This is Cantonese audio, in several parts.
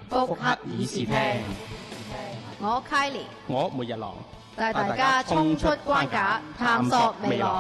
復刻議事廳， 我 Kylie 我每日郎帶大家衝出關卡，探索未來。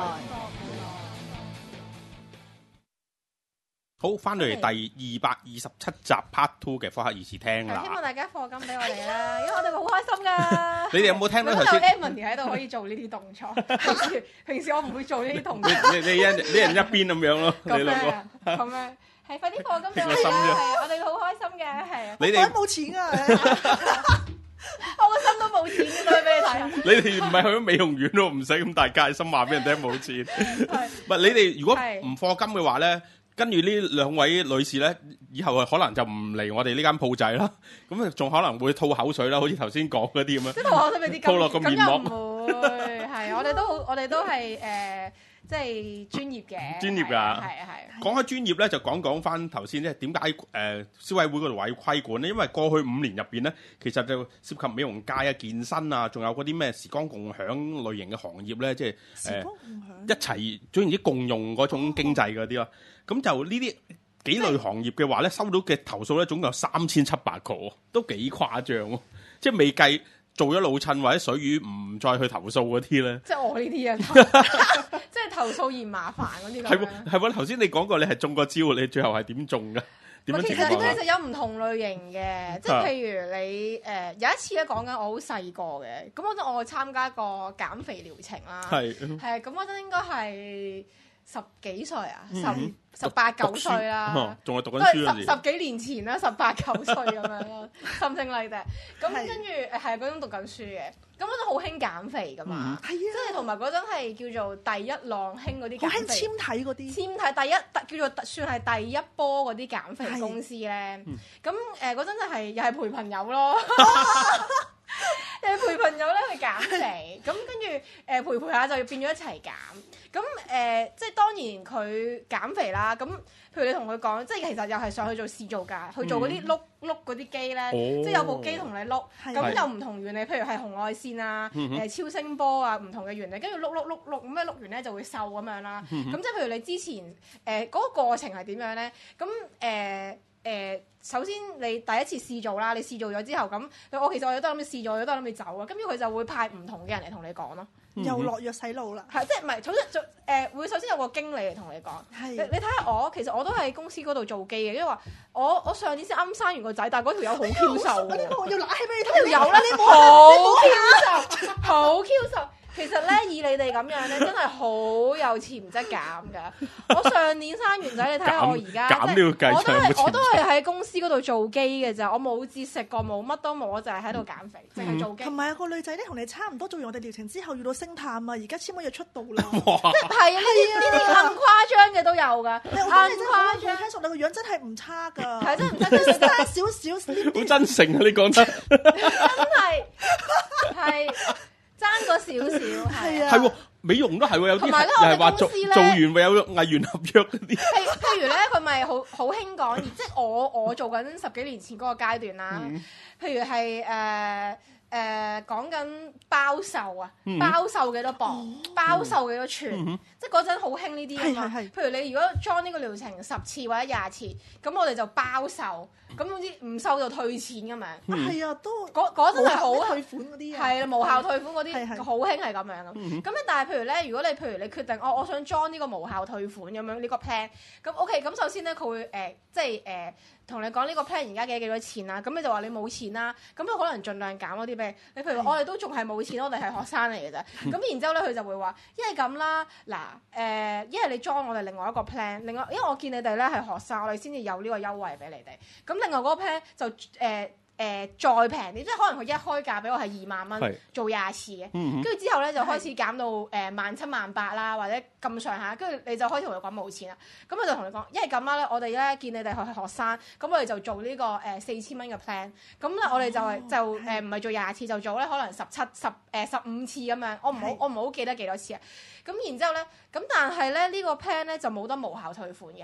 好，翻到嚟第227集 Part 2嘅復刻議事廳啦。 希望大家課金俾我哋啦，因為我哋會好開心噶。 你哋有冇聽到頭先？ 有 Emily 喺度可以做呢啲動作，平時我唔會做呢啲動作。 你一人一邊咁樣咯，你兩個。 咁樣係快啲課金俾我哋心啦，係我哋好開心嘅，係啊。 你哋冇錢啊！ 我個心都冇錢嘅，對俾你睇。 你哋唔係去咗美容院咯，唔使咁大戒心話俾人聽冇錢。唔係你哋如果唔課金嘅話咧，跟住呢兩位女士咧，以後可能就唔嚟我哋呢間鋪仔啦。咁啊，仲可能會吐口水啦，好似頭先講嗰啲咁樣。 即係吐口水俾啲吐落個面膜。 咁又唔會，係我哋都係即係專業嘅。 專業㗎。係。講開專業咧，就講翻頭先咧，點解消委會嗰度話要規管咧？因為過去5年入邊咧，其實就涉及美容界啊、健身啊，仲有嗰啲咩時光共享類型嘅行業咧，即係時光共享一齊總言之共用嗰種經濟嗰啲咯。咁就呢啲幾類行業嘅話咧，收到嘅投訴咧，總共有3700個，都幾誇張喎！即係未計做咗老襯或者水魚唔再去投訴嗰啲咧。 即係我呢啲啊，即係投訴嫌麻煩嗰啲咁樣。 係喎，頭先你講過你係中過招，你最後係點中㗎？點樣情況啊？ 其實有唔同類型嘅，即係譬如你有一次咧講緊我好細個嘅，咁嗰陣我去參加個減肥療程啦，係咁嗰陣應該係10幾歲啊，18、19歲啦， 仲係讀緊書嗰陣時， 十幾年前啦，18、19歲咁樣咯，something like that。咁跟住係嗰陣讀緊書嘅，咁嗰陣好興減肥噶嘛，即係同埋嗰陣係叫做第一浪興嗰啲減肥， 好興纖體嗰啲， 纖體叫做算係第一波嗰啲減肥公司咧。咁嗰陣就係又係陪朋友咯。陪朋友咧去減肥，咁跟住陪下就變咗一齊減。咁即係當然佢減肥啦。咁譬如你同佢講，即係其實又係上去做試做㗎，去做嗰啲碌嗰啲機咧，即係有部機同你碌，咁有唔同原理，譬如係紅外線啊、超聲波啊，唔同嘅原理，跟住碌咁樣碌完咧就會瘦咁樣啦。咁即係譬如你之前嗰個過程係點樣咧？咁首先你第一次試做啦，你試做咗之後咁，我其實我都諗住試做，我都諗住走啊。咁佢就會派唔同嘅人嚟同你講咯。 又落藥洗腦啦， 係即係唔係？會首先有個經理嚟同你講。你睇下我，其實我都喺公司嗰度做機嘅，因為話我上年先啱生完個仔，但係嗰條友好 Q 瘦嘅。 我要揦起俾你睇。 條友咧，你好 Q 瘦，好 Q 瘦。其實咧，以你哋咁樣咧，真係好有潛質減㗎。我上年生完仔，你睇下我而家，我都係喺公司嗰度做機嘅咋，我冇節食過，冇乜都冇，我就係喺度減肥，淨係做機。 同埋有個女仔咧，同你差唔多，做完我哋療程之後遇到星探啊，而家簽咗約出道啦。 係啊，呢啲咁誇張嘅都有㗎，咁誇張。 聽熟你個樣真係唔差㗎， 係真係唔差，真係少少。 好真誠啊！你講得真係。爭個少少係啊， 係喎，美容都係喎，有啲又係話做完會有藝員合約嗰啲。 譬如咧，佢咪好興講，即係我做緊10幾年前嗰個階段啦。譬如係講緊包瘦啊，包瘦幾多磅，包瘦幾多寸，即係嗰陣好興呢啲啊嘛。譬如你如果 join 呢個療程10次或者20次，咁我哋就包瘦。咁總之唔收就退錢咁樣。 係啊，都嗰陣係好退款嗰啲啊。 係啦，無效退款嗰啲好興係咁樣咁。咁但係譬如咧，如果你決定我想裝呢個無效退款咁樣呢個 plan，咁 OK，咁首先咧佢會即係同你講呢個 plan 而家幾多錢啦。咁你就話你冇錢啦，咁佢可能盡量減嗰啲俾你。譬如我哋都仲係冇錢，我哋係學生嚟嘅啫。咁然之後咧，佢就會話一係咁啦，嗱一係你裝我哋另外一個 plan，因為我見你哋咧係學生，我哋先至有呢個優惠俾你哋。咁另外嗰個 plan 就再平啲，即係可能佢一開價俾我係2萬蚊做20次嘅，跟住之後咧就開始減到17,000、18,000啦，或者咁上下，跟住你就開始同佢講冇錢啦。咁佢就同你講，一係咁啦，我哋咧見你哋係學生，咁我哋就做呢個4000蚊嘅 plan。咁咧我哋就唔係做20次，就做咧可能15次咁樣。我唔好記得幾多次啊。咁然之後咧，咁但係咧呢個 plan 咧就冇得無效退款嘅。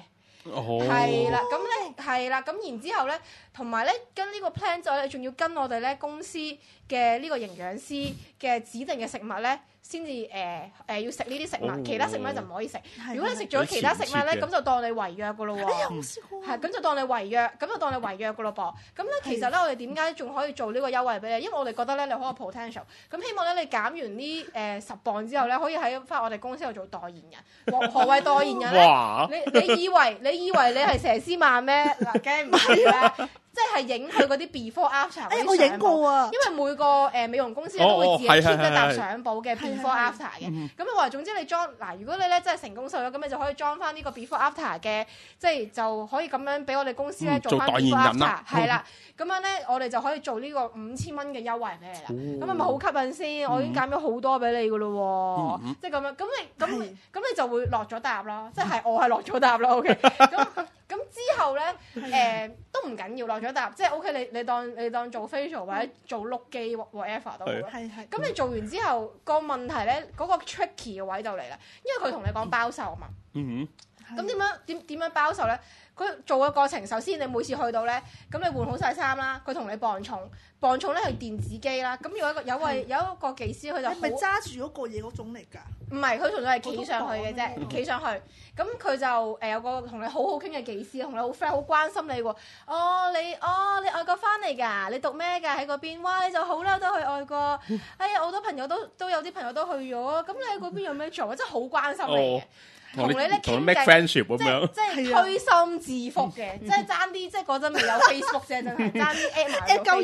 係啦，咁咧係啦，咁然之後咧，同埋咧跟呢個 plan 之後咧，仲要跟我哋咧公司嘅呢個營養師嘅指定嘅食物咧，先至要食呢啲食物，其他食物就唔可以食。如果你食咗其他食物咧，咁就當你違約噶咯喎。係，咁就當你違約，咁就當你違約噶咯噃。咁咧其實咧，我哋點解仲可以做呢個優惠俾你？因為我哋覺得咧，你好有 potential。咁希望咧，你減完呢10磅之後咧，可以喺翻我哋公司度做代言人。何謂代言人咧？你以為你係佘詩曼咩？嗱，梗係唔係啦。即係影佢嗰啲 before after 嗰啲相， 我影過啊！ 因為每個美容公司都會自己 keep 一沓相簿嘅 before after 嘅。咁你話總之你裝嗱，如果你咧真係成功瘦咗，咁你就可以裝翻呢個 before after 嘅，即係就可以咁樣俾我哋公司咧做翻 before after，係啦。咁樣咧，我哋就可以做呢個5000蚊嘅優惠俾你啦。咁係咪好吸引先？我已經減咗好多俾你噶咯喎，即係咁樣。咁你就會落咗搭咯，即係我係落咗搭啦。OK，咁之後咧，都唔緊要落咗搭，即係 OK。你當做 facial 或者做碌肌 whatever 都好啦。係。咁你做完之後，個問題咧，嗰個 tricky 嘅位就嚟啦，因為佢同你講包售啊嘛。咁點樣包售咧？佢做嘅過程，首先你每次去到咧，咁你換好晒衫啦，佢同你磅重咧係電子機啦。咁有一個技師，佢就係咪揸住嗰個嘢嗰種嚟㗎？ 唔係，佢同你係企上去嘅啫，企上去。咁佢就有個同你好好傾嘅技師，同你好 friend，好關心你喎。你外國翻嚟㗎？你讀咩㗎？喺嗰邊？哇！你就好啦，都去外國。哎呀，好多朋友都有啲朋友都去咗。咁你喺嗰邊有咩做？真係好關心你嘅。同你咧傾偈，即係推心置腹嘅，即係爭啲，即係嗰陣未有 Facebook 啫，真係爭啲 at 埋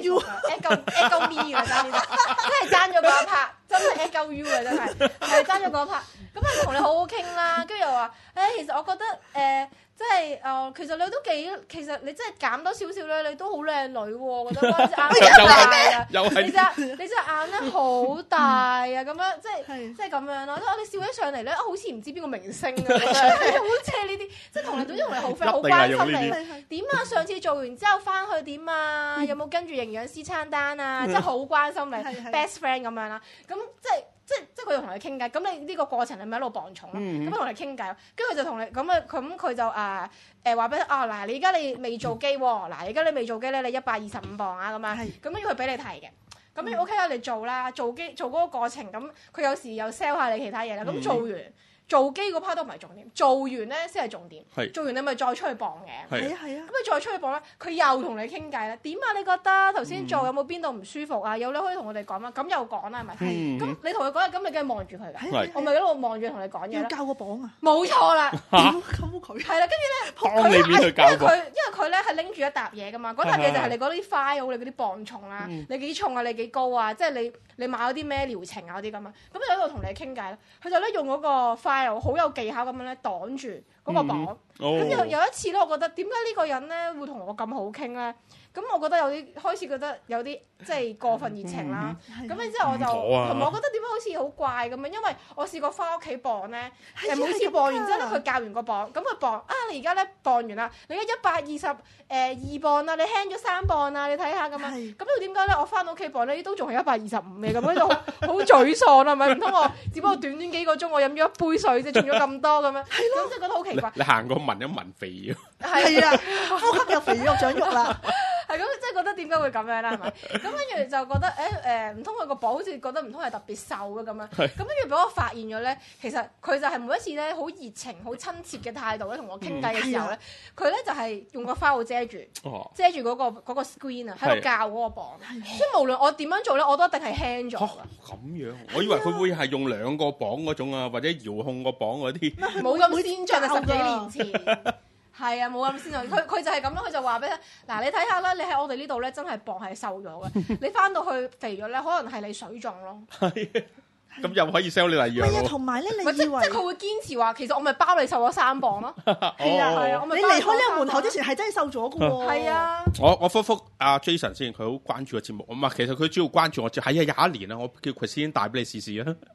at 夠 me 啊，爭啲，真係爭咗嗰一 part，真係 at 夠 you 啊，真係爭咗嗰一 part。咁啊，同你好好傾啦，跟住又話，其實我覺得即係其實你都其實你真係減多少少咧，你都好靚女喎，覺得哇！隻眼好大啊，你隻眼咧好大啊，咁樣即係咁樣咯。你笑起上嚟咧，好似唔知邊個明星咁樣，好似係呢啲，即係同你好 friend，好關心你。點啊？上次做完之後翻去點啊？有冇跟住營養師餐單啊？即係好關心你 ，best friend 咁樣啦。咁即係佢就同你傾偈，咁你呢個過程你咪一路磅重咯，咁佢同你傾偈，跟住佢就同你咁佢就話俾你嗱，你而家你未做機喎，嗱而家你未做機咧，你125磅啊咁樣，咁跟住佢俾你提嘅，咁你 OK 啦，你做啦，做嗰個過程，咁佢有時又 sell 下你其他嘢啦，咁做完。做機嗰 part 都唔係重點，做完咧先係重點。做完你咪再出去磅嘅。係啊。咁你再出去磅咧，佢又同你傾偈啦。點啊？你覺得頭先做有冇邊度唔舒服啊？有你可以同我哋講啦。咁又講啦，係咪？咁你同佢講，咁你梗係望住佢㗎。我咪一路望住同你講嘢啦。要教個磅啊？冇錯啦。點溝佢？係啦，跟住咧，因為佢咧係拎住一沓嘢㗎嘛。嗰沓嘢就係你嗰啲 file，你嗰啲磅重啊，你幾重啊，你幾高啊，即係你買咗啲咩療程啊嗰啲咁啊。咁就喺度同你傾偈啦。佢就咧用嗰個 file。好有技巧咁樣咧擋住嗰個磅，咁有一次咧，我覺得點解呢個人咧會同我咁好傾咧？咁我覺得開始覺得有啲即係過分熱情啦。咁然之後我就同埋我覺得點解好似好怪咁樣，因為我試過翻屋企磅咧，每次磅完之後咧，佢校完個磅，咁佢磅你而家咧磅完啦，你而家122磅啦，你輕咗3磅啦，你睇下咁樣。咁佢點解咧？我翻到屋企磅咧都仲係125嘅，咁樣就好沮喪啦，係咪？唔通我只不過短幾個鐘我飲咗一杯水啫，重咗咁多咁樣，咁即係覺得好奇怪。 你行過聞一聞肥咗， 係啊，呼吸又肥咗長肉啦。 係咁，即係覺得點解會咁樣啦？係咪？咁跟住就覺得唔通佢個磅好似覺得唔通係特別瘦嘅咁樣。咁跟住俾我發現咗咧，其實佢就係每一次咧好熱情、好親切嘅態度咧，同我傾偈嘅時候咧，佢咧就係用個 file 遮住嗰個 screen 啊，喺度校嗰個磅。所以無論我點樣做咧，我都一定係輕咗。 咁樣，我以為佢會係用2個磅嗰種啊，或者遙控個磅嗰啲。 冇咁先進啊，10幾年前。係啊，冇咁先進。佢就係咁咯，佢就話俾你嗱，你睇下啦，你喺我哋呢度咧，真係磅係瘦咗嘅。你翻到去肥咗咧，可能係你水腫咯。係，咁又可以 sell 你第二樣喎。同埋咧，你以為即係佢會堅持話，其實我咪包你瘦咗3磅咯。係啊，你離開呢個門口之前係真係瘦咗嘅喎。係啊。我覆阿 Jason 先，佢好關注個節目。唔係，其實佢主要關注我。係啊，21年啦，我叫佢先帶俾你試試啊。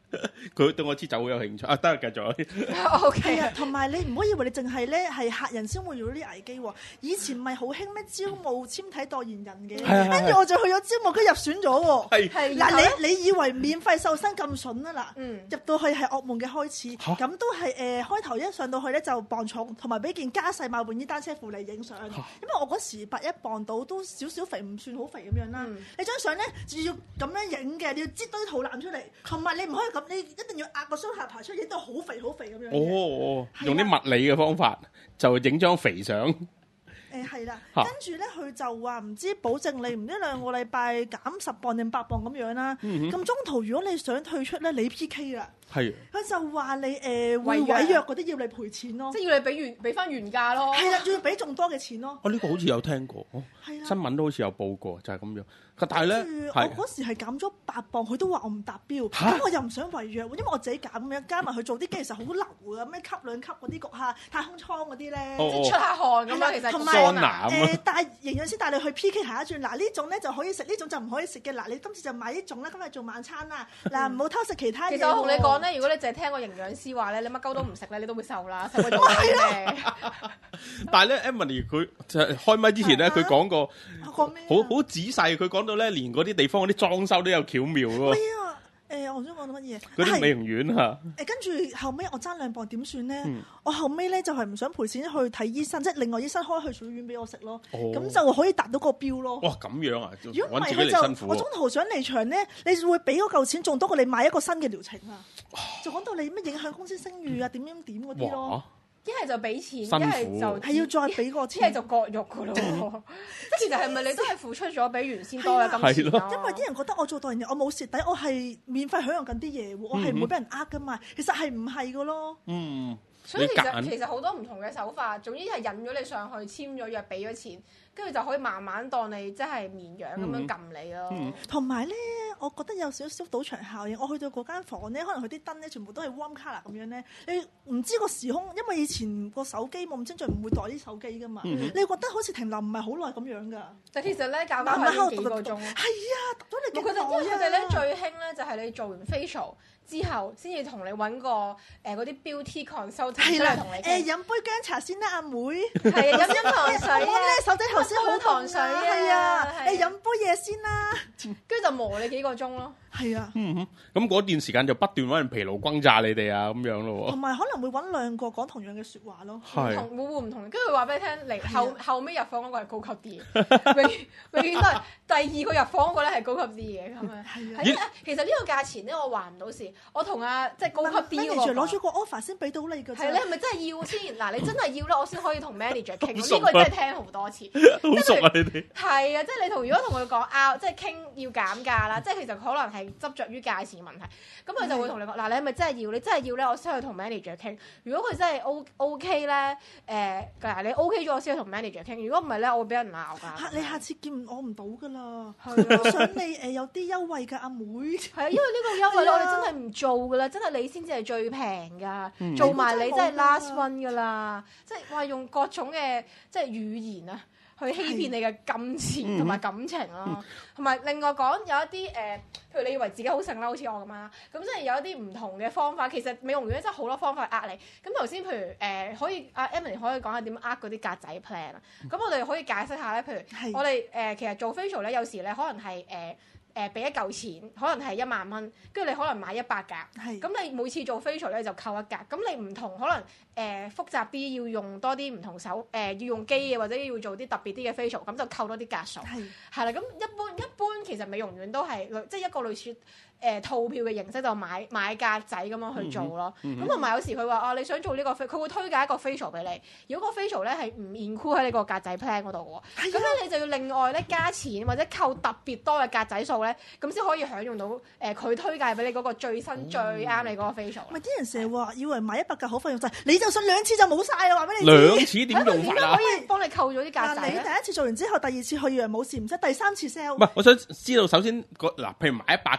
佢對我支酒好有興趣啊！得啦，繼續。 O K 啊，同埋你唔好以為你淨係咧係客人先會遇到啲危機喎。以前咪好興咩招募簽體代言人嘅，跟住我就去咗招募，佢入選咗喎。係嗱，你以為免費瘦身咁筍啊嗱？入到去係噩夢嘅開始，咁都係開頭一上到去咧就磅重，同埋俾件加細碼換衣單車褲嚟影相。因為我嗰時81磅到，都少少肥，唔算好肥咁樣啦。你張相咧就要咁樣影嘅，你要擠多啲肚腩出嚟，同埋你唔可以咁，你一定要壓個雙下巴出嚟，影到好肥好肥咁樣。 用啲物理嘅方法就影張肥相。 係啦，跟住咧佢就話唔知保證你唔知2個禮拜減10磅定8磅咁樣啦。咁中途如果你想退出咧，你 PK 啦。係。佢就話你會違約嗰啲要你賠錢咯， 即係要你俾翻原價咯。 係啦，仲要俾仲多嘅錢咯。 呢個好似有聽過，新聞都好似有報過，就係咁樣。但係咧， 我嗰時係減咗8磅，佢都話我唔達標，咁我又唔想違約，因為我自己減咁樣，加埋佢做啲機其實好流啊，咩吸2級嗰啲焗下太空艙嗰啲咧， 即係出下汗咁樣。其實同埋帶營養師帶你去 PK 下一轉，嗱呢種咧就可以食，呢種就唔可以食嘅。嗱你今次就買呢種啦，今日做晚餐啦。嗱唔好偷食其他嘢。 其實我同你講咧，如果你淨係聽個營養師話咧，你乜鳩都唔食咧，你都會瘦啦。瘦咗嘅。 但係咧 ，Emily 佢就開麥之前咧，佢講過好仔細，佢講到咧，連嗰啲地方嗰啲裝修都有巧妙喎。 係啊，我想講到乜嘢？ 嗰啲美容院嚇。 跟住後尾我爭2磅點算咧？我後尾咧就係唔想賠錢去睇醫生，即係另外醫生開去水丸俾我食咯。咁就可以達到個標咯。 哇，咁樣啊！ 如果唔係佢就我中途想離場咧，你會俾嗰嚿錢仲多過你買一個新嘅療程啊！就講到你乜影響公司聲譽啊，點嗰啲咯。 一係就俾錢，一係就係要再俾個錢， 一係就割肉噶咯。即係其實係咪你都係付出咗比原先多嘅金錢咯？ 因為啲人覺得我做代言人，我冇蝕底，我係免費享用緊啲嘢喎，我係唔會俾人呃噶嘛。其實係唔係噶咯？ 所以其實好多唔同嘅手法，總之係引咗你上去，簽咗約，俾咗錢，跟住就可以慢慢當你即係綿羊咁樣撳你咯。 同埋咧，我覺得有少少賭場效應。我去到嗰間房咧，可能佢啲燈咧全部都係 warm color 咁樣咧，你唔知個時空，因為以前個手機冇咁精準，唔會袋啲手機噶嘛。你覺得好似停留唔係好耐咁樣㗎。 但其實咧，教翻佢幾個鐘。係啊，讀咗你幾耐啊？ 因為佢哋咧最興咧就係你做完 facial之後，先至同你揾個嗰啲 beauty consultant 出嚟同你飲杯薑茶先啦，阿妹。 係啊，飲糖水啊。 手仔頭先好糖水啊。 係啊，飲杯嘢先啦。 跟住就磨你幾個鐘咯。 係啊。 咁嗰段時間就不斷揾人疲勞轟炸你哋啊，咁樣咯喎。同埋可能會揾2個講同樣嘅説話咯。 會唔同，跟住話俾你聽，嚟後尾入房嗰個係高級啲嘅，永遠都係第2個入房嗰個咧係高級啲嘅咁樣。係啊。其實呢個價錢咧，我話唔到事。我同即係高級啲嗰個攞咗個 offer 先俾到你㗎。 係你係咪真係要先？嗱，你真係要咧，我先可以同 manager 傾。呢個真係聽好多次。 好熟啊！你哋係啊，即係你如果同佢講即係傾要減價啦，即係其實可能係執着於價錢問題。咁佢就會同你講嗱，你係咪真係要？你真係要咧，我先去同 manager 傾。如果佢真係 OK 咧，嗱你 OK 咗，我先去同 manager 傾。如果唔係咧，我會俾人鬧㗎。你下次見我唔到㗎啦。我想你有啲優惠㗎，阿妹。係啊，因為呢個優惠咧，我哋真係唔做㗎啦，真係你先至係最平㗎，做埋你真係 last one 㗎啦。即係話用各種嘅即係語言啊，去欺騙你嘅金錢同埋感情咯。同埋另外講有一啲譬如你以為自己好醒啦，好似我咁啦，咁即係有一啲唔同嘅方法。其實美容院真係好多方法呃你。咁頭先譬如可以Emily 可以講下點呃嗰啲格仔 plan 啊。咁我哋可以解釋下咧，譬如我哋其實做 facial 咧，有時咧可能係俾一嚿錢，可能係1萬蚊，跟住你可能買100格，咁你每次做 facial 咧就扣1格，咁你唔同可能複雜啲要用多啲唔同要用機嘅，或者要做啲特別啲嘅 facial，咁就扣多啲格數，係啦。咁一般其實美容院都係即係一個類似套票嘅形式，就買格仔咁樣去做咯。咁同埋有時佢話你想做呢個佢會推介一個 facial 俾你。如果個 facial 咧係唔 include 喺你個格仔 plan 嗰度嘅喎，咁咧你就要另外咧加錢或者扣特別多嘅格仔數咧，咁先可以享用到佢推介俾你嗰個最新最啱你嗰個 facial。咪啲人成日話以為買100格好費用就係，你就信2次就冇晒啦，話俾你知。 2次點用法啊？ 可以幫你扣咗啲格仔。 你第一次做完之後，第2次去以為冇事唔使，第3次 sell。 唔係，我想知道首先譬如買100格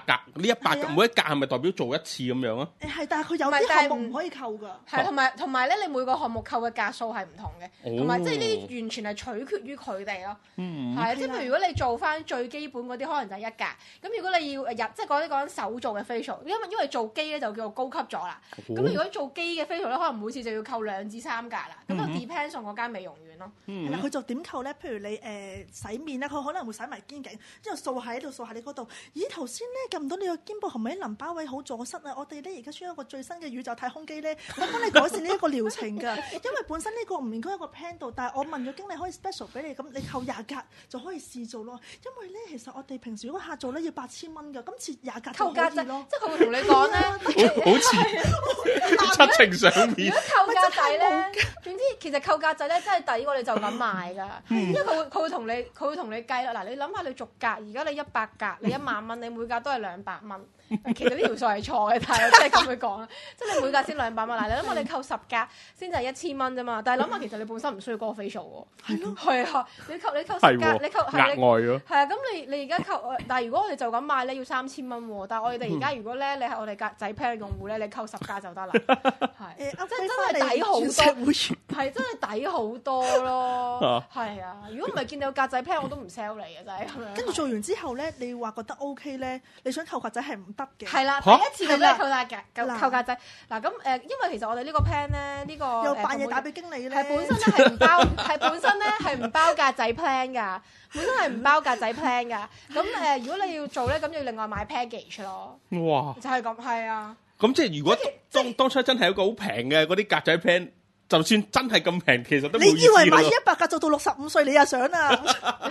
呢100每一格係咪代表做一次咁樣啊？ 係，但係佢有啲項目唔可以扣㗎。 係同埋咧，你每個項目扣嘅格數係唔同嘅，同埋即係呢啲完全係取決於佢哋咯。係即係譬如如果你做翻最基本嗰啲，可能就係1格。咁如果你要即係講緊手做嘅 facial，因為做機咧就叫做高級咗啦。咁如果做機嘅 facial 咧，可能每次就要扣2至3格啦。咁就 depends on 嗰間美容院咯。 係啦，佢就點扣咧？譬如你洗面咧，佢可能會洗埋肩頸，之後掃下呢度，掃下你嗰度。咦，頭先咧撳唔到你個肩部係咪啲淋巴位好阻塞啊？我哋咧而家需要一個最新嘅宇宙太空機咧，我幫你改善呢一個療程㗎。因為本身呢個唔應該有個 plan 度，但係我問咗經理可以 special 俾你，咁你扣20格就可以試做咯。因為咧其實我哋平時如果客做咧要8000蚊㗎，今次20格就可以咯。 即係佢會同你講咧， 好似七情上面。 如果扣格仔咧，總之其實扣格仔咧真係抵過你就咁賣㗎，因為佢會同你計啦。嗱，你諗下你逐格，而家你100格，你1萬蚊，你每格都係200蚊。其實呢條數係錯嘅，但係即係咁樣講啦，即係你每格先200蚊。嗱，你諗下你扣10格先就係1000蚊啫嘛。但係諗下其實你本身唔需要嗰個 facial 喎。係咯。係啊，你扣10格，你扣額外咯。 係啊，咁你而家扣，但係如果我哋就咁賣咧，要3000蚊喎。但係我哋而家如果咧，你係我哋格仔 plan 嘅用戶咧，你扣10格就得啦。係，真係抵好多，係真係抵好多咯。係啊，如果唔係見到格仔 plan 我都唔 sell 你嘅，就係咁樣。 跟住做完之後咧，你話覺得 OK 咧，你想扣格仔係唔得嘅。 係啦，第一次就俾你扣格仔。嗱咁因為其實我哋呢個 plan 咧，呢個又扮嘢打俾經理咧， 係本身咧係唔包，係本身咧係唔包格仔 plan 㗎，本身係唔包格仔 plan 㗎。咁如果你要做咧，咁要另外買 package 咯。 哇！ 就係咁，係啊。 咁即係如果當初真係有個好平嘅嗰啲格仔 plan，就算真係咁平，其實都冇意思咯。 你以為買100格做到65歲，你又想啊？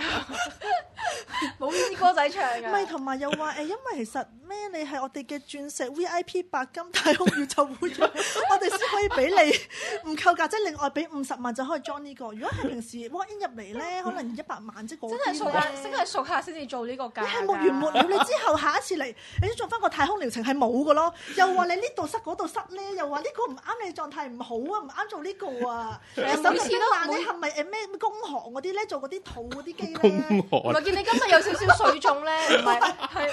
冇呢啲歌仔唱㗎。 唔係，同埋又話因為其實咩？你係我哋嘅鑽石 VIP 白金太空宇宙會員，我哋先可以俾你唔扣格仔，另外俾50萬就可以裝呢個。如果係平時 walk in 入嚟咧，可能100萬即係嗰啲。 真係熟客先至做呢個價。 你係沒完沒了，你之後下一次嚟，你都做翻個太空療程係冇㗎咯。又話你呢度塞嗰度塞咧，又話呢個唔啱你狀態唔好啊，唔啱做呢個啊。 每次都你係咪咩工行嗰啲咧做嗰啲肚嗰啲機咧？ 工行。 我見你今日有少少水腫咧，唔係係。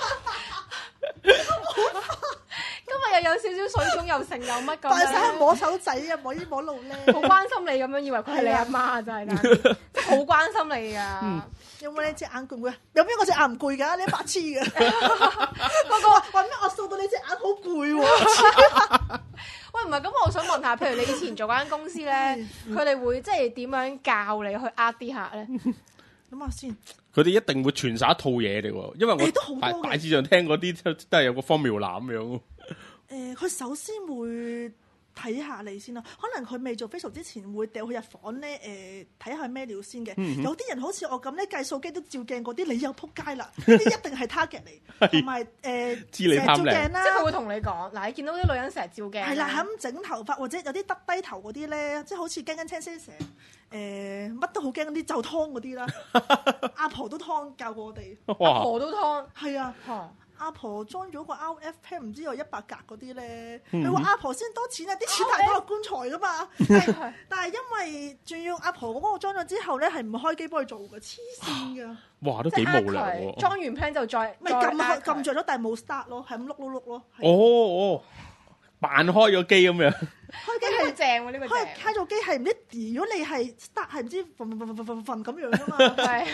今日又有少少水腫，又成又乜咁。 但係成日摸手仔啊，摸衣摸路咧。 好關心你咁樣，以為佢係你阿媽真係，即係好關心你㗎。 有冇你隻眼攰唔攰啊？有邊個隻眼唔攰㗎？你白痴㗎。嗰個話咩？我掃到你隻眼好攰喎。 喂，唔係咁，我想問下，譬如你以前做嗰間公司咧，佢哋會即係點樣教你去呃啲客咧？ 諗下先。 佢哋一定會傳晒一套嘢嚟喎，因為我大致上聽嗰啲都係有個formula咁樣。 佢首先會睇下你先咯，可能佢未做 facial 之前會掉去入房咧，睇下咩料先嘅。有啲人好似我咁咧，計數機都照鏡嗰啲，你又撲街啦！呢啲一定係 target 嚟，同埋知你貪靚啦。即係佢會同你講，嗱，你見到啲女人成日照鏡， 係啦，係咁整頭髮或者有啲耷低頭嗰啲咧，即係好似驚青聲成乜都好驚嗰啲就劏嗰啲啦。阿婆都劏教過我哋， 阿婆都劏， 係啊。阿婆裝咗個 RF pen， 唔知有100格嗰啲咧。佢話阿婆先多錢啊，啲錢太多落棺材噶嘛。但係因為仲要阿婆嗰個裝咗之後咧，係唔開機幫佢做嘅，黐線㗎。 哇，都幾無良喎！ 裝完 plan 就再咪撳著咗，但係冇 start 咯，係咁碌咯。 哦，扮開咗機咁樣。 開機係正喎，呢個正。 開咗機係唔知，如果你係 start 係唔知瞓咁樣㗎嘛。係。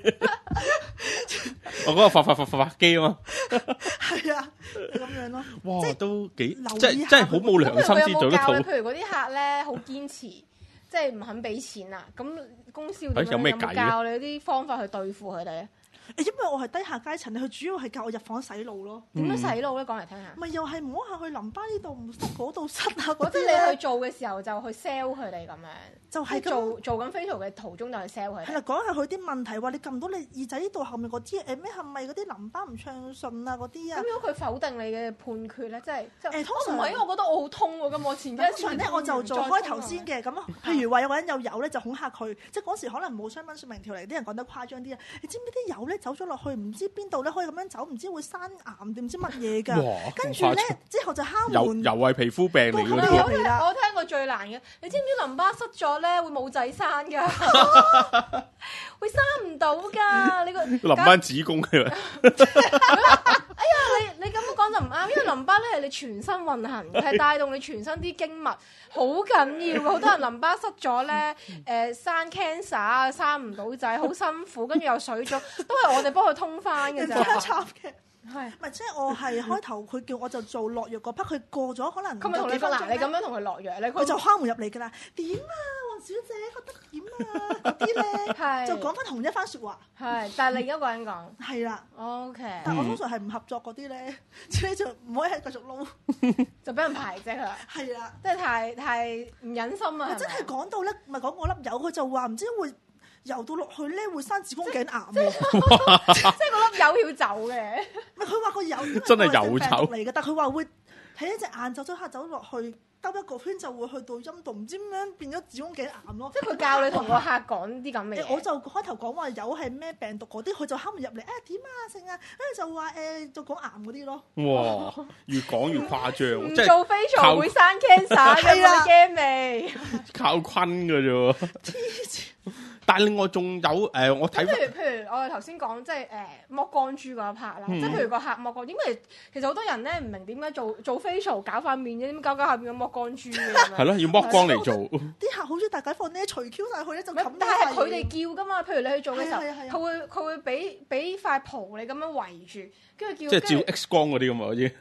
我嗰個發機啊嘛。 係啊，咁樣咯。 哇，都幾真係好冇良心先做得到。 譬如嗰啲客咧，好堅持，即係唔肯俾錢啊。咁公司有冇教你啲方法去對付佢哋咧？ 因為我係低下階層，佢主要係教我入房洗腦咯。 點樣洗腦咧？講嚟聽下。 咪又係摸下去淋巴呢度唔塞，嗰度塞啊！嗰啲你去做嘅時候就去 sell 佢哋咁樣。 就係做緊 facial 嘅途中就去 sell 佢。 係啦，講下佢啲問題，話你撳到你耳仔呢度後面嗰啲咩係咪嗰啲淋巴唔暢順啊嗰啲啊？ 咁如果佢否定你嘅判決咧，即係通常唔係，因為我覺得我好痛喎。咁我前幾日通常咧我就做開頭先嘅咁，譬如話有個人有油咧，就恐嚇佢，即係嗰時可能冇商品説明條例，啲人講得誇張啲啊。你知唔知啲油咧走咗落去唔知邊度咧可以咁樣走，唔知會生癌定唔知乜嘢㗎？跟住咧之後就敲門。油係皮膚病嚟㗎。 我聽過最難嘅，你知唔知淋巴塞咗咧會冇仔生㗎？會生唔到㗎，你個淋翻子宮㗎。 哎呀， 全身運行，係帶動你全身啲經脈，好緊要嘅。好多人淋巴塞咗咧，生 cancer 啊，生唔到仔，好辛苦，跟住又水腫，都係我哋幫佢通翻嘅咋。 插嘅。係，唔係即係我係開頭佢叫我就做落藥嗰 part，佢過咗可能佢咪同你講嗱，你咁樣同佢落藥咧， 佢就敲門入嚟㗎啦。點啊，黃小姐覺得點啊？嗰啲咧就講翻同一番説話。 係，但係另一個人講。 係啦。 OK。 但我通常係唔合作嗰啲咧，即係就唔可以係繼續撈， 就俾人排擠佢啦。 係啦， 即係太唔忍心啊！ 真係講到咧，唔係講我粒友，佢就話唔知會游到落去咧，會生子宮頸癌喎。 即係嗰粒友要走嘅。 唔係佢話個友真係遊走嚟嘅，但佢話會喺一隻眼走咗下走落去，兜一個圈就會去到陰道，唔知點樣變咗子宮頸癌咯。 即係佢教你同個客講啲咁嘅嘢。 我就開頭講話有係咩病毒嗰啲，佢就敲門入嚟，點啊成啊，跟住就話就講癌嗰啲咯。 哇！越講越誇張， 唔做 facial 會生 cancer 嘅，你驚未？ 靠坤嘅啫喎。但係另外仲有我睇譬如我哋頭先講即係剝光豬嗰一 part 啦，即係譬如個客剝光，因為其實好多人咧唔明點解做 facial 搞塊面嘅，點搞下面咁剝光豬嘅？ 係咯，要剝光嚟做。 啲客好中意大解放咧，除 Q 晒佢咧就冚。 但係佢哋叫噶嘛，譬如你去做嘅時候，佢會俾塊袍你咁樣圍住，跟住叫。 即係照 X 光嗰啲咁啊，好似。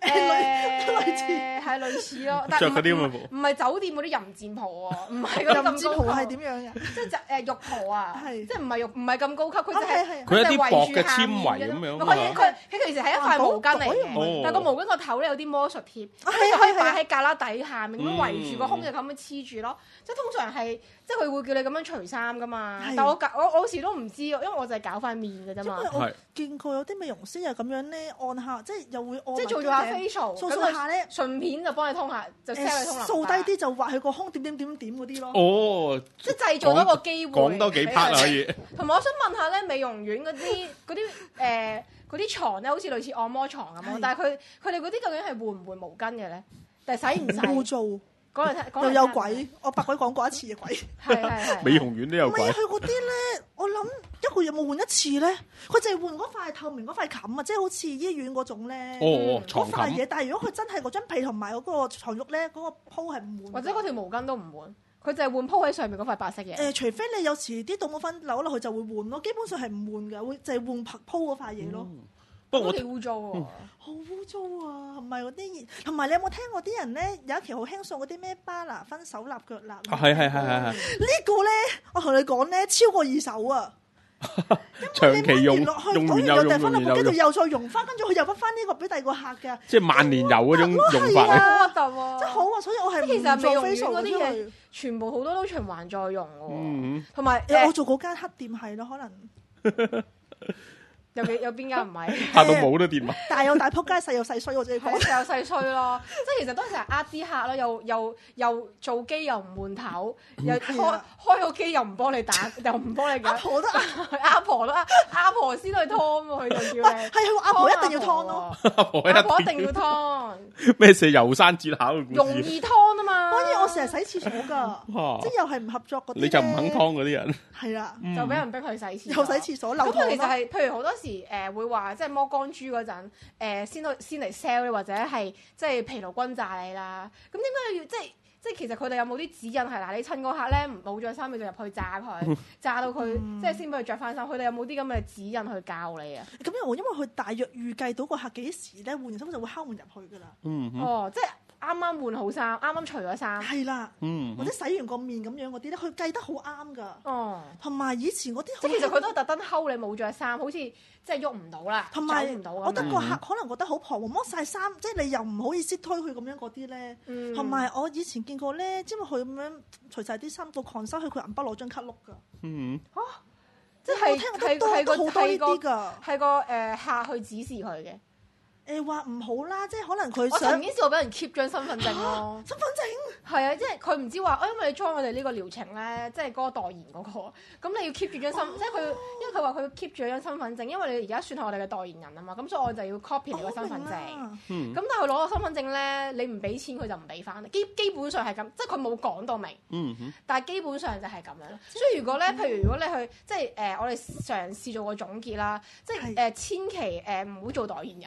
係類似咯，但係唔係酒店嗰啲淫賤袍喎，唔係嗰啲咁高級。 係點樣嘅？ 即係浴袍啊，即係唔係咁高級，佢就係佢一啲薄嘅纖維咁樣。 佢其實係一塊毛巾嚟嘅，但係個毛巾個頭咧有啲魔術貼，咁你就可以擺喺胳肋底下面咁樣圍住個胸，就咁樣黐住咯。即係通常係即係佢會叫你咁樣除衫噶嘛。但我好似都唔知，因為我就係搞塊面嘅啫嘛。 我見過有啲美容師又咁樣咧按下，即係又會按。 即係做咗下 facial， 掃下咧， 順便就幫你通下，就 sell 你通淋巴。 掃低啲就畫佢個胸點嗰啲咯。 哦， 即係製造多個機會。 講多幾 part 可以。 同埋我想問下咧，美容院嗰啲床咧，好似類似按摩床咁咯，但係佢哋嗰啲究竟係換唔換毛巾嘅咧？定係洗唔洗？ 污糟。 講嚟聽， 又有鬼，我白鬼講過一次嘅鬼。 係。 美容院都有鬼。 唔係佢嗰啲咧，我諗一個月有冇換一次咧？佢淨係換嗰塊透明嗰塊冚啊，即係好似醫院嗰種咧。 床嗰塊嘢，但係如果佢真係嗰張被同埋嗰個床褥咧，嗰個鋪係唔換。 或者嗰條毛巾都唔換，佢就係換鋪喺上面嗰塊白色嘢。 除非你有時啲凍粉扭落去就會換咯，基本上係唔換㗎，會就係換鋪嗰塊嘢咯。 不過我好污糟喎， 好污糟啊！唔係嗰啲，同埋你有冇聽過啲人咧有一期好興送嗰啲咩巴拿分手蠟腳蠟？ 係。 呢個咧，我同你講咧，超過2手啊！ 長期用落去， 用完又用， 跟住又再用翻，跟住佢又屈翻呢個俾第二個客嘅。 即係萬年油嗰種用法嚟。 好核突喎！ 真係好啊，所以我係其實美容院嗰啲嘢，全部好多都循環再用喎。同埋我做嗰間黑店係咯，可能。 有邊間唔係？ 嚇到冇都掂啊！ 大有大仆街，細有細衰，我自己講。 細有細衰咯，即係其實都成日呃啲客咯，又做機又唔換頭，又開個機又唔幫你打，又唔幫你搞。阿婆都阿婆先去劏喎，佢就叫你。係阿婆一定要劏咯，阿婆一定要劏。 咩事？遊山節考嘅故事。 容易劏啊嘛！ 所以我成日洗廁所㗎，即係又係唔合作嗰啲。 你就唔肯劏嗰啲人。 係啦， 就俾人逼佢洗廁所。 又洗廁所，咁佢其實係譬如好多時會話即係剝光豬嗰陣先嚟 sell 你，或者係即係疲勞轟炸你啦。咁點解要即係其實佢哋有冇啲指引係嗱？你趁個客咧冇着衫，你就入去炸佢，炸到佢即係先俾佢着翻衫。佢哋有冇啲咁嘅指引去教你啊？咁因為佢大約預計到個客幾時咧換完衫就會敲門入去㗎啦。 哦，即係。啱啱換好衫，啱啱除咗衫， 係啦，或者洗完個面咁樣嗰啲咧，佢計得好啱㗎。 哦， 同埋以前嗰啲， 即係其實佢都特登睺你冇着衫，好似即係喐唔到啦，走唔到。 我覺得個客可能覺得好彷徨，剝晒衫，即係你又唔好意思推佢咁樣嗰啲咧。同埋我以前見過咧，因為佢咁樣除晒啲衫，到狂收去佢銀包攞張卡碌㗎。即係我聽得多好多呢啲㗎， 係個客去指示佢嘅。 話唔好啦，即係可能佢我曾經試過俾人 keep 張身份證咯。 身份證係啊，即係佢唔知話，因為你 join 我哋呢個療程咧，即係嗰個代言嗰個，咁你要 keep 住張身，即係佢，因為佢話佢 keep 住張身份證，因為你而家算係我哋嘅代言人啊嘛，咁所以我就要 copy 你個身份證。咁但係佢攞個身份證咧，你唔俾錢佢就唔俾翻，基本上係咁，即係佢冇講到明。但係基本上就係咁樣。所以如果咧，譬如如果你去即係我哋嘗試做個總結啦，即係千祈唔好做代言人。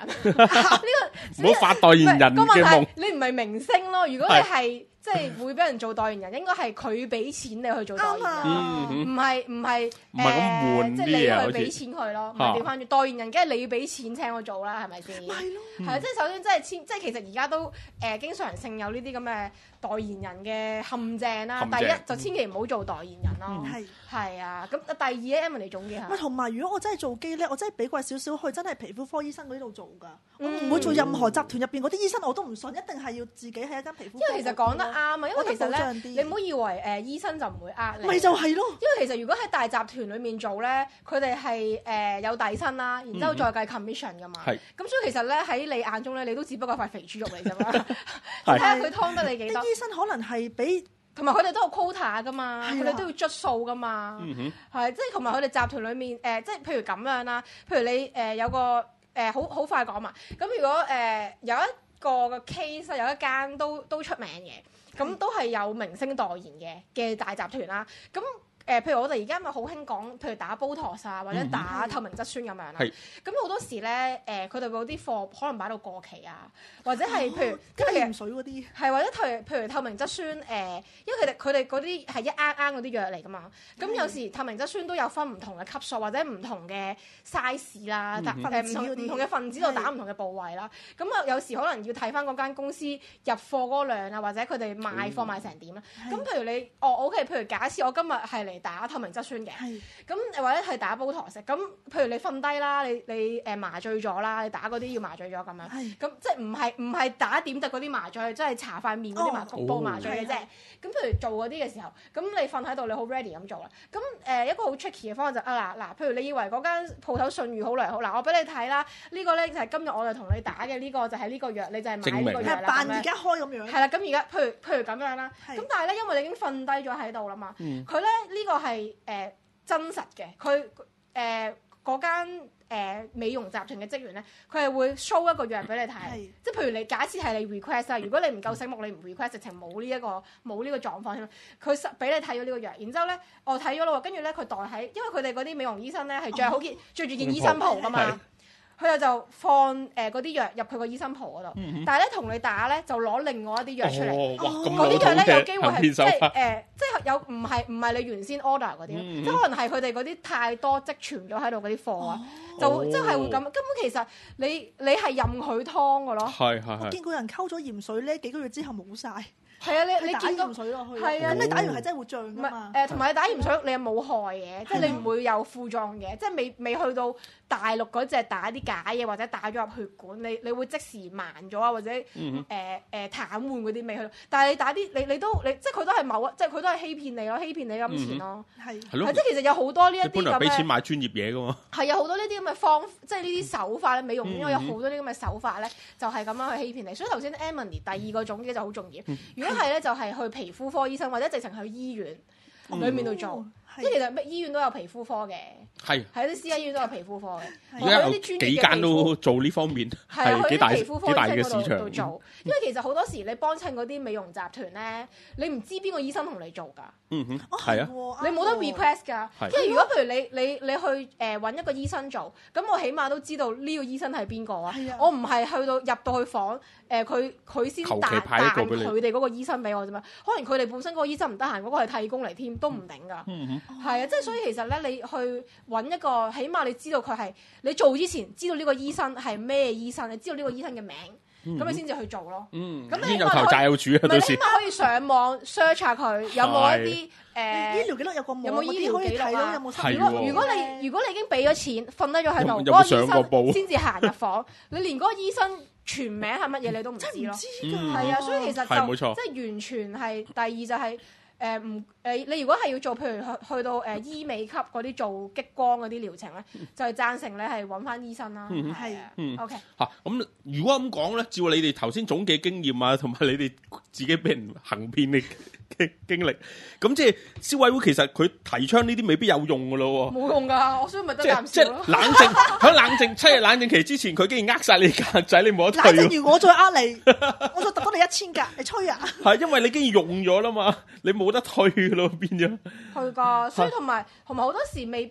呢唔好發代言人嘅夢。 你唔係明星咯，如果你係即係會俾人做代言人，應該係佢俾錢你去做代言人，唔係咁換即係啲啊， 你去俾錢佢咯，唔係調翻轉代言人，梗係你要俾錢請我做啦，係咪先？ 係咯， 係即係首先即係其實而家都經常性有呢啲咁嘅代言人嘅陷阱啦。第一就千祈唔好做代言人咯，係啊。咁第二咧，Emily 總結下。 同埋如果我真係做機咧，我真係俾貴少少去真係皮膚科醫生嗰度做㗎，我唔會做任何集團入邊嗰啲醫生，我都唔信，一定係要自己喺一間皮膚科。 因為其實講得啱啊，因為其實咧，你唔好以為醫生就唔會呃你。 咪就係咯。 因為其實如果喺大集團裡面做咧，佢哋係有底薪啦，然之後再計 commission 㗎嘛。咁所以其實咧喺你眼中咧，你都只不過係塊肥豬肉嚟啫嘛。睇下佢劏得你幾多。 啲醫生可能係俾。同埋佢哋都有 quota 噶嘛，佢哋都要捽數噶嘛，係即係同埋佢哋集團裡面即係譬如咁樣啦，譬如你有個好快講嘛，咁如果有一個 case 有一間都出名嘅，咁都係有明星代言嘅大集團啦，咁。譬如我哋而家咪好興講，譬如打 Botox 啊，或者打透明質酸咁樣啦。咁好多時咧，佢哋嗰啲貨可能擺到過期啊，或者係譬如即係鹽水嗰啲， 係或者譬如透明質酸因為佢哋嗰啲係一啱嗰啲藥嚟噶嘛。咁有時透明質酸都有分唔同嘅級數或者唔同嘅 size 啦，唔同嘅分子度打唔同嘅部位啦。咁啊有時可能要睇翻嗰間公司入貨嗰個量啊，或者佢哋賣貨賣成點啦。咁譬如你OK，譬如假設我今日係嚟打透明質酸嘅，咁或者係打Botox，咁譬如你瞓低啦，你麻醉咗啦，你打嗰啲要麻醉咗咁樣，咁即係唔係打點滴嗰啲麻醉，即係搽塊面嗰啲局部麻醉嘅啫。咁譬如做嗰啲嘅時候，咁你瞓喺度，你好 ready 咁做啦。咁一個好 tricky 嘅方法就嗱，譬如你以為嗰間鋪頭信譽好良好，嗱我俾你睇啦，呢個咧就係今日我就同你打嘅，呢個就係呢個藥，你就係買呢個藥啦。 扮而家開咁樣。係啦，咁而家譬如咁樣啦，咁但係咧，因為你已經瞓低咗喺度啦嘛，佢咧呢個係真實嘅，佢嗰間美容集團嘅職員咧，佢係會 show 一個藥俾你睇，即係譬如你假設係你 request 啊，如果你唔夠醒目，你唔 request，直情冇呢個狀況添，佢俾你睇咗呢個藥，然之後咧我睇咗咯喎，跟住咧佢袋喺，因為佢哋嗰啲美容醫生咧係着住件醫生袍噶嘛。佢就放嗰啲藥入佢個醫生袍嗰度，但係咧同你打咧就攞另外一啲藥出嚟，嗰啲藥咧有機會係即係有唔係你原先 order 嗰啲，即係可能係佢哋嗰啲太多積存咗喺度嗰啲貨啊，就即係會咁。根本其實你係任佢劏㗎咯。 我見過人溝咗鹽水咧，幾個月之後冇晒。 係啊，你打鹽水落去， 係啊， 咁你打完係真係會脹㗎嘛？ 同埋你打鹽水，你又冇害嘅，即係你唔會有副作用嘅，即係未去到大陸嗰隻打啲假嘢或者打咗入血管，你會即時慢咗啊，或者癱瘓嗰啲未去到。但係你打啲你都即係佢都係即係佢都係欺騙你咯，欺騙你金錢咯，係咯，即係其實有好多呢一啲咁嘅。 你本來俾錢買專業嘢㗎嘛？係有好多呢啲咁嘅即係呢啲手法咧，美容院有好多呢啲咁嘅手法咧，就係咁樣去欺騙你。所以頭先 Emily 第二個總結就好重要。如果係咧，就係去皮膚科醫生或者直情去醫院裏面度做，即係其實咩醫院都有皮膚科嘅，係啲私家醫院都有皮膚科嘅， 而家有幾間都做呢方面，係幾大嘅市場度做。因為其實好多時你幫襯嗰啲美容集團咧，你唔知邊個醫生同你做㗎， 係啊， 你冇得 request 㗎。即係如果譬如你去揾一個醫生做，咁我起碼都知道呢個醫生係邊個啊？我唔係去到入到去房。佢先彈佢哋嗰個醫生俾我啫嘛，可能佢哋本身嗰個醫生唔得閒，嗰個係替工嚟添，都唔定㗎。係啊，即係所以其實咧，你去揾一個，起碼你知道佢係你做之前知道呢個醫生係咩醫生，你知道呢個醫生嘅名，咁你先至去做咯。咁你有頭債有主啊，到時起碼可以上網 search 下佢有冇一啲醫療記錄有冇醫療記錄啊？ 有冇如果你已經俾咗錢，瞓低咗喺度，嗰個醫生先至行入房，你連嗰個醫生全名係乜嘢你都唔知咯，係啊，所以其實就即係完全係第二就係你如果係要做，譬如去到醫美級嗰啲做激光嗰啲療程咧，就係贊成你係揾翻醫生啦，係啊，OK 嚇咁如果咁講咧，照你哋頭先總結經驗啊，同埋你哋自己俾人行騙嘅經歷，咁即係消委會其實佢提倡呢啲未必有用噶咯喎， 冇用㗎，我所以咪得啖笑咯。 即係冷靜喺7日冷靜期之前，佢竟然呃晒你格仔，你冇得退。 冷靜完我再呃你，我再揼多你1000格，你吹啊！ 係因為你竟然用咗啦嘛，你冇得退咯，變咗。 係㗎，所以同埋好多時未必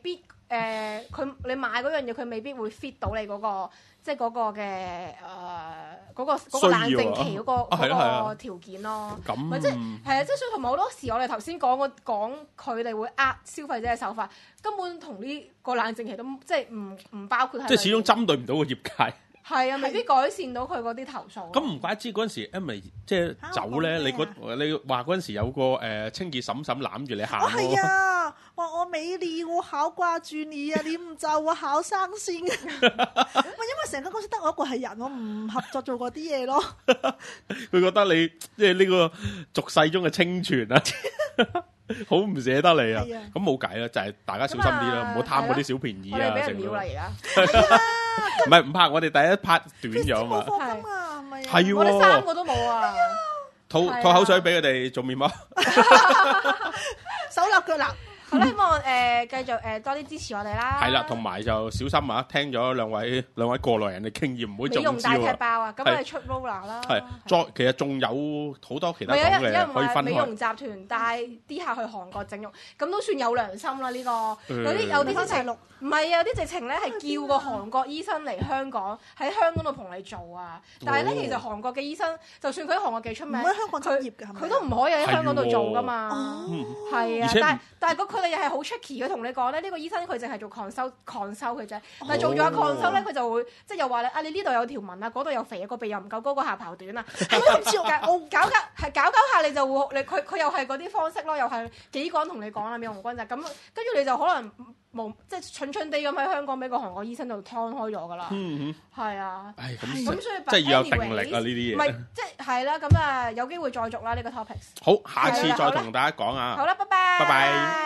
佢你買嗰樣嘢，佢未必會 fit 到你嗰個即係嗰個嘅嗰個冷靜期嗰個條件咯。咁或者係啊，即係所以同埋好多時我哋頭先講佢哋會呃消費者嘅手法，根本同呢個冷靜期都即係唔包括係。即係始終針對唔到個業界。係啊，未必改善到佢嗰啲投訴。咁唔怪之嗰陣時，因為即係走咧，你話嗰陣時有個清潔嬸嬸攬住你喊咯。係啊，話我美麗，我好掛住你啊！你唔走，我好傷心。因為成間公司得我一個係人，我唔合作做嗰啲嘢咯。佢覺得你即係呢個俗世中嘅清泉啊！好唔捨得你啊！咁冇計啦，就係大家小心啲啦，唔好貪嗰啲小便宜啊！我哋俾人秒啦而家。唔係唔怕，我哋第一 part 短咗嘛。係喎，我哋3個都冇啊。吐口水俾佢哋做面膜。手立腳立。好啦，希望繼續多啲支持我哋啦。係啦，同埋就小心啊！聽咗兩位過來人嘅經驗，唔會中招啊！美容大踢爆啊！咁我哋出 roller 啦。係，其實仲有好多其他講嘅可以分開。美容集團帶啲客去韓國整容，咁都算有良心啦。呢個有啲直情唔係啊，有啲直情咧係叫個韓國醫生嚟香港喺香港度同你做啊。但係咧，其實韓國嘅醫生，就算佢喺韓國幾出名，唔喺香港執業㗎，佢都唔可以喺香港度做㗎嘛。係啊，但係佢哋又係好 tricky，佢同你講咧，呢個醫生佢淨係做抗收佢啫。但係做咗抗收咧，佢就會即係又話你呢度有條紋啊，嗰度又肥啊，個鼻又唔夠高，個下巴短啊。咁都唔知搞下你就會佢又係嗰啲方式咯，又係幾個人同你講啦，美容君就咁，跟住你就可能即係蠢地咁喺香港俾個韓國醫生度劏開咗㗎啦。係啊。咁所以即係要有定力啊呢啲嘢。唔係即係啦，咁有機會再續啦呢個 topic。好，下次再同大家講啊。好啦，拜拜。拜拜。